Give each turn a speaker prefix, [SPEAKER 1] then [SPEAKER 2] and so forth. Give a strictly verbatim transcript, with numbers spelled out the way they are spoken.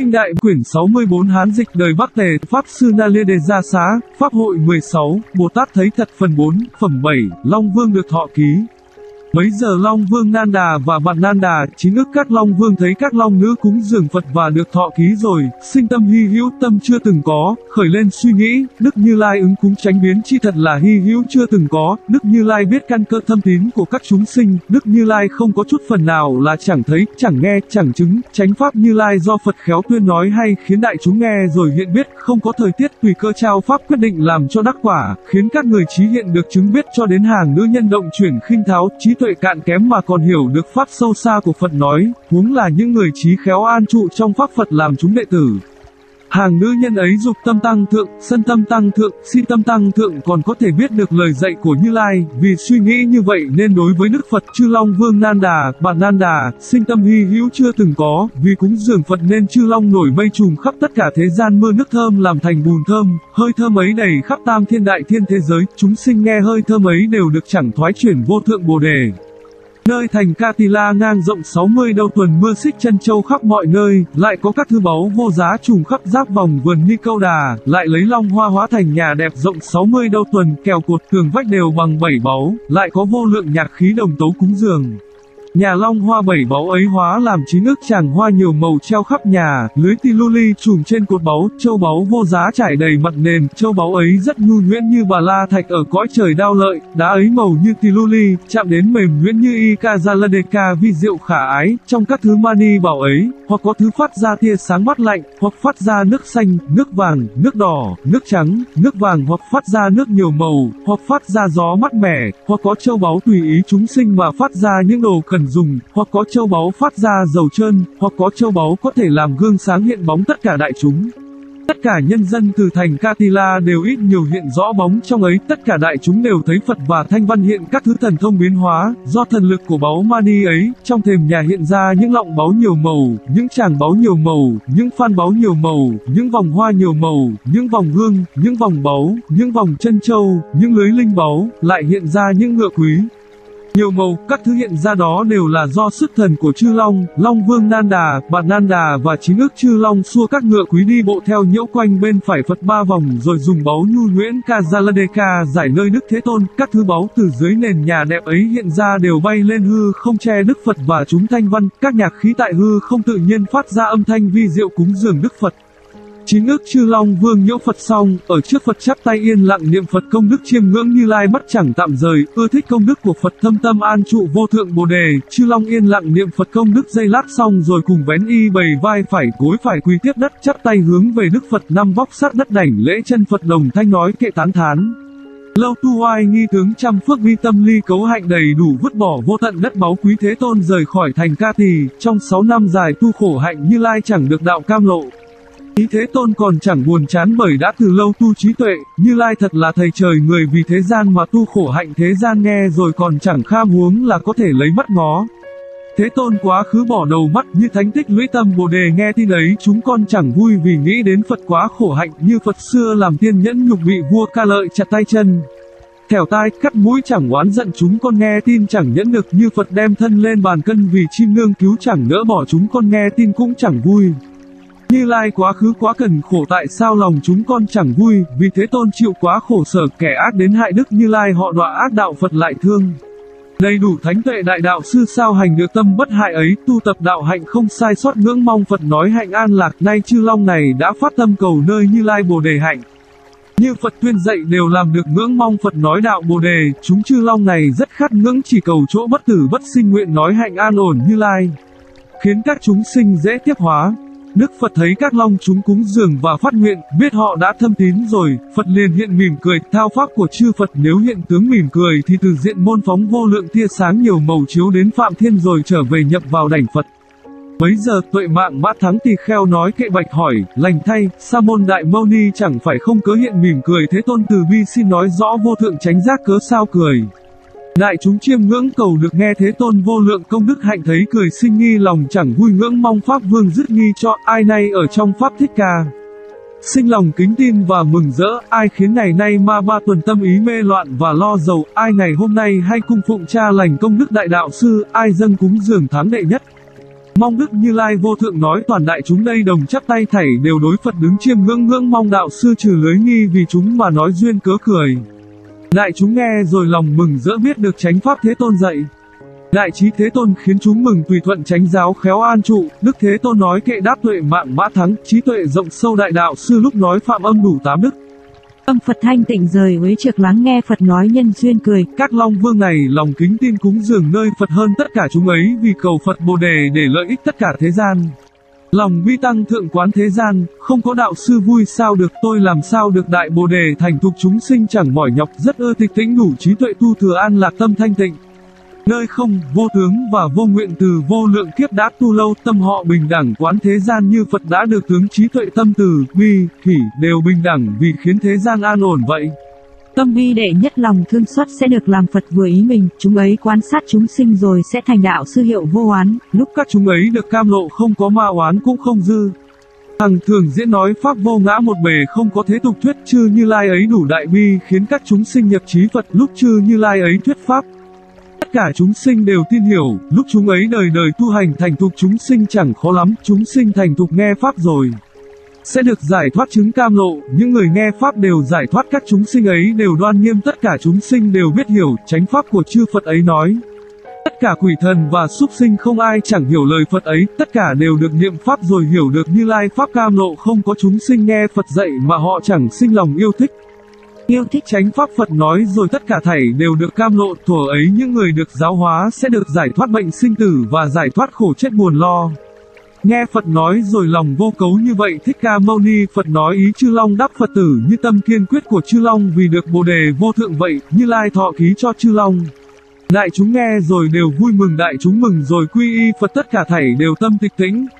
[SPEAKER 1] Minh Đại quyển sáu mươi bốn Hán dịch đời Bắc Tề, Pháp Sư Na Liên Đề Gia Xá, Pháp hội mười sáu, Bồ Tát thấy thật phần bốn, phẩm bảy, Long Vương được thọ ký. Bấy giờ Long Vương Nan Đà và bạn Nan Đà, chín ức các Long Vương thấy các Long nữ cúng dường Phật và được thọ ký rồi, sinh tâm hy hữu, tâm chưa từng có, khởi lên suy nghĩ, Đức Như Lai ứng cúng chánh biến chi thật là hy hữu chưa từng có, Đức Như Lai biết căn cơ thâm tín của các chúng sinh, Đức Như Lai không có chút phần nào là chẳng thấy, chẳng nghe, chẳng chứng, chánh pháp Như Lai do Phật khéo tuyên nói hay khiến đại chúng nghe rồi hiện biết, không có thời tiết tùy cơ trao pháp quyết định làm cho đắc quả, khiến các người trí hiện được chứng biết cho đến hàng nữ nhân động chuyển khinh tháo, trí tuệ cạn kém mà còn hiểu được pháp sâu xa của Phật nói, huống là những người trí khéo an trụ trong pháp Phật làm chúng đệ tử. Hàng nữ nhân ấy dục tâm tăng thượng, sân tâm tăng thượng, si tâm tăng thượng còn có thể biết được lời dạy của Như Lai, vì suy nghĩ như vậy nên đối với Đức Phật chư Long Vương Nan Đà, bạn Nan Đà, sinh tâm hy hữu chưa từng có, vì cúng dường Phật nên chư Long nổi mây trùm khắp tất cả thế gian mưa nước thơm làm thành bùn thơm, hơi thơm ấy đầy khắp tam thiên đại thiên thế giới, chúng sinh nghe hơi thơm ấy đều được chẳng thoái chuyển vô thượng Bồ Đề. Nơi thành Ca Tỳ La ngang rộng sáu mươi đâu tuần mưa xích chân châu khắp mọi nơi, lại có các thư báu vô giá trùm khắp giáp vòng vườn Ni Câu Đà, lại lấy long hoa hóa thành nhà đẹp rộng sáu mươi đâu tuần, kèo cột tường vách đều bằng bảy báu, lại có vô lượng nhạc khí đồng tấu cúng dường. Nhà long hoa bảy báu ấy hóa làm chín ức tràng hoa nhiều màu treo khắp nhà, lưới ti lu li trùm trên cột báu, châu báu vô giá trải đầy mặt nền, châu báu ấy rất nhu nhuyễn như bà la thạch ở cõi trời đao lợi, đá ấy màu như ti lu li, chạm đến mềm nhuyễn như y ca gia la đề ca vi diệu khả ái, trong các thứ mani bảo ấy, hoặc có thứ phát ra tia sáng mát lạnh, hoặc phát ra nước xanh, nước vàng, nước đỏ, nước trắng, nước vàng hoặc phát ra nước nhiều màu, hoặc phát ra gió mát mẻ, hoặc có châu báu tùy ý chúng sinh mà phát ra những đồ cần dùng, hoặc có châu báu phát ra dầu trơn, hoặc có châu báu có thể làm gương sáng hiện bóng tất cả đại chúng. Tất cả nhân dân từ thành Ca Tỳ La đều ít nhiều hiện rõ bóng trong ấy, tất cả đại chúng đều thấy Phật và thanh văn hiện các thứ thần thông biến hóa, do thần lực của báu mani ấy, trong thềm nhà hiện ra những lọng báu nhiều màu, những tràng báu nhiều màu, những phan báu nhiều màu, những vòng hoa nhiều màu, những vòng hương, những vòng báu, những vòng chân châu, những lưới linh báu, lại hiện ra những ngựa quý nhiều màu, các thứ hiện ra đó đều là do sức thần của chư Long, Long Vương Nan Đà, bạn Nan Đà và chín ức chư Long xua các ngựa quý đi bộ theo nhiễu quanh bên phải Phật ba vòng rồi dùng báu nhu nhuyễn ca gia la đề ca giải nơi Đức Thế Tôn, các thứ báu từ dưới nền nhà đẹp ấy hiện ra đều bay lên hư không che Đức Phật và chúng thanh văn, các nhạc khí tại hư không tự nhiên phát ra âm thanh vi diệu cúng dường Đức Phật. Chín ức chư Long Vương nhiễu Phật xong, ở trước Phật chắp tay yên lặng niệm Phật công đức chiêm ngưỡng Như Lai mắt chẳng tạm rời, ưa thích công đức của Phật thâm tâm an trụ vô thượng Bồ Đề, chư Long yên lặng niệm Phật công đức giây lát xong rồi cùng vén y bày vai phải gối phải quỳ tiếp đất chắp tay hướng về Đức Phật năm vóc sát đất đảnh lễ chân Phật đồng thanh nói kệ tán thán. Lâu tu oai nghi tướng trăm phước vi tâm ly cấu hạnh đầy đủ vứt bỏ vô tận đất báu quý Thế Tôn rời khỏi thành Ca Tỳ, trong sáu năm dài tu khổ hạnh Như Lai chẳng được đạo cam lộ. Ý Thế Tôn còn chẳng buồn chán bởi đã từ lâu tu trí tuệ, Như Lai thật là thầy trời người vì thế gian mà tu khổ hạnh thế gian nghe rồi còn chẳng kham huống là có thể lấy mắt ngó. Thế Tôn quá khứ bỏ đầu mắt như thánh tích lũy tâm Bồ Đề nghe tin ấy chúng con chẳng vui vì nghĩ đến Phật quá khổ hạnh như Phật xưa làm tiên nhẫn nhục bị vua ca lợi chặt tay chân. Thẻo tai cắt mũi chẳng oán giận chúng con nghe tin chẳng nhẫn được như Phật đem thân lên bàn cân vì chim nương cứu chẳng nỡ bỏ chúng con nghe tin cũng chẳng vui. Như Lai quá khứ quá cần khổ tại sao lòng chúng con chẳng vui, vì Thế Tôn chịu quá khổ sở kẻ ác đến hại Đức Như Lai họ đọa ác đạo Phật lại thương. Đầy đủ thánh tuệ đại đạo sư sao hành được tâm bất hại ấy, tu tập đạo hạnh không sai sót ngưỡng mong Phật nói hạnh an lạc, nay chư Long này đã phát tâm cầu nơi Như Lai Bồ Đề hạnh. Như Phật tuyên dạy đều làm được ngưỡng mong Phật nói đạo Bồ Đề, chúng chư Long này rất khát ngưỡng chỉ cầu chỗ bất tử bất sinh nguyện nói hạnh an ổn Như Lai, khiến các chúng sinh dễ tiếp hóa. Đức Phật thấy các Long chúng cúng dường và phát nguyện, biết họ đã thâm tín rồi, Phật liền hiện mỉm cười, thao pháp của chư Phật nếu hiện tướng mỉm cười thì từ diện môn phóng vô lượng tia sáng nhiều màu chiếu đến Phạm Thiên rồi trở về nhập vào đảnh Phật. Bấy giờ Tuệ Mạng Mã Thắng Tỳ Kheo nói kệ bạch hỏi, lành thay, Sa môn Đại Mâu Ni chẳng phải không cớ hiện mỉm cười Thế Tôn từ bi xin nói rõ vô thượng chánh giác cớ sao cười. Đại chúng chiêm ngưỡng cầu được nghe Thế Tôn vô lượng công đức hạnh thấy cười sinh nghi lòng chẳng vui ngưỡng mong Pháp Vương dứt nghi cho ai nay ở trong Pháp Thích Ca. Sinh lòng kính tin và mừng rỡ, ai khiến ngày nay ma ba tuần tâm ý mê loạn và lo dầu, ai ngày hôm nay hay cung phụng cha lành công đức đại đạo sư, ai dâng cúng dường tháng đệ nhất. Mong Đức Như Lai vô thượng nói toàn đại chúng đây đồng chắp tay thảy đều đối Phật đứng chiêm ngưỡng ngưỡng mong đạo sư trừ lưới nghi vì chúng mà nói duyên cớ cười. Đại chúng nghe rồi lòng mừng rỡ biết được chánh pháp Thế Tôn dạy. Đại trí Thế Tôn khiến chúng mừng tùy thuận chánh giáo khéo an trụ, Đức Thế Tôn nói kệ đáp tuệ mạng mã thắng, trí tuệ rộng sâu đại đạo sư lúc nói phạm âm đủ tám đức.
[SPEAKER 2] Âm Phật thanh tịnh rời uế trực lắng nghe Phật nói nhân duyên cười.
[SPEAKER 1] Các Long Vương này lòng kính tin cúng dường nơi Phật hơn tất cả chúng ấy vì cầu Phật Bồ Đề để lợi ích tất cả thế gian. Lòng bi tăng thượng quán thế gian, không có đạo sư vui sao được tôi làm sao được đại Bồ Đề thành thục chúng sinh chẳng mỏi nhọc rất ưa tịch tĩnh đủ trí tuệ tu thừa an lạc tâm thanh tịnh. Nơi không, vô tướng và vô nguyện từ vô lượng kiếp đã tu lâu tâm họ bình đẳng quán thế gian như Phật đã được tướng trí tuệ tâm từ, bi, hỷ đều bình đẳng vì khiến thế gian an ổn vậy.
[SPEAKER 2] Tâm bi đệ nhất lòng thương xót sẽ được làm Phật vừa ý mình, chúng ấy quan sát chúng sinh rồi sẽ thành đạo sư hiệu vô oán.
[SPEAKER 1] Lúc các chúng ấy được cam lộ không có ma oán cũng không dư. Hằng thường diễn nói pháp vô ngã một bề không có thế tục thuyết chư Như Lai ấy đủ đại bi khiến các chúng sinh nhập trí Phật lúc chư Như Lai ấy thuyết pháp. Tất cả chúng sinh đều tin hiểu, lúc chúng ấy đời đời tu hành thành thục chúng sinh chẳng khó lắm, chúng sinh thành thục nghe pháp rồi sẽ được giải thoát chứng cam lộ, những người nghe pháp đều giải thoát các chúng sinh ấy đều đoan nghiêm tất cả chúng sinh đều biết hiểu chánh pháp của chư Phật ấy nói. Tất cả quỷ thần và súc sinh không ai chẳng hiểu lời Phật ấy, tất cả đều được niệm pháp rồi hiểu được Như Lai pháp cam lộ không có chúng sinh nghe Phật dạy mà họ chẳng sinh lòng yêu thích. Yêu thích chánh pháp Phật nói rồi tất cả thảy đều được cam lộ, thuở ấy những người được giáo hóa sẽ được giải thoát bệnh sinh tử và giải thoát khổ chết buồn lo. Nghe Phật nói rồi lòng vô cấu như vậy Thích Ca Mâu Ni Phật nói ý chư Long đáp Phật tử như tâm kiên quyết của chư Long vì được Bồ Đề vô thượng vậy, Như Lai thọ ký cho chư Long. Đại chúng nghe rồi đều vui mừng đại chúng mừng rồi quy y Phật tất cả thảy đều tâm tịch tĩnh.